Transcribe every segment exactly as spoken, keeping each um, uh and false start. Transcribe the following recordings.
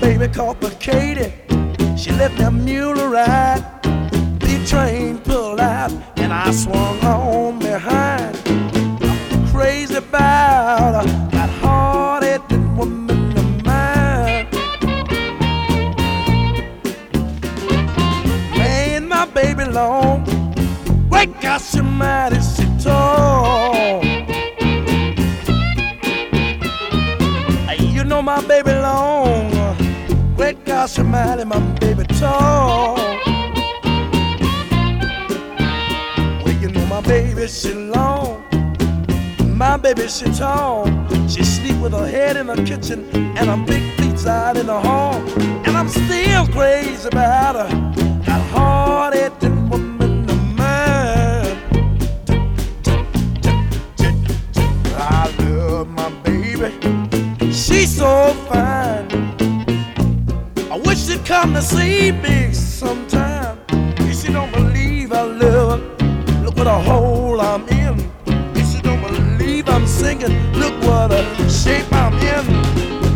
baby called the Katie. She left me a mule to ride. The train pulled out and I swung on behind. I'm crazy about that hard-headed woman of mine. Laying my baby long, great God, she mighty, she tall. You know my baby long, great God, she mighty, my baby tall. Well, you know my baby, she long, my baby, she tall. She sleep with her head in the kitchen and her big feet out in the hall. And I'm still crazy about her, that hard-headed woman of mine. I love my baby, she's so fine. I wish she'd come to see me sometime. If she don't believe I love her, look what a hole I'm in. If she don't believe I'm singing, look what a shape I'm in.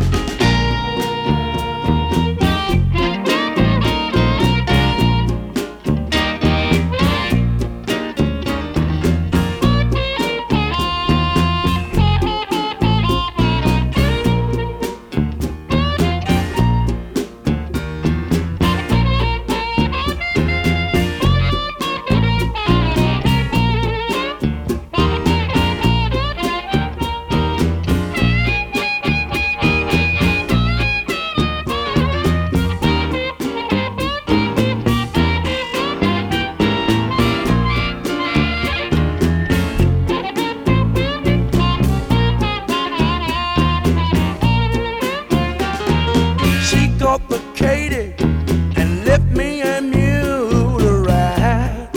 The Katie and left me a mule to ride.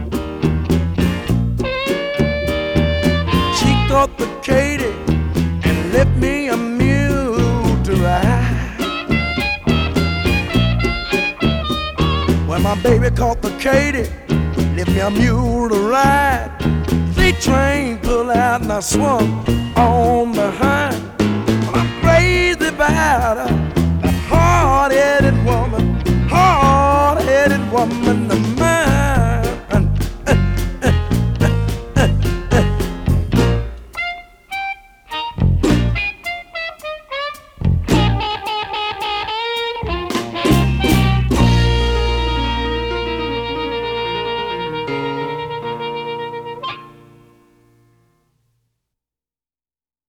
She got the Katie and left me a mule to ride. When my baby caught the Katie, left me a mule to ride. The train pulled out and I swung on behind. Well, I'm crazy about her, hard-headed woman, hard-headed woman of mine.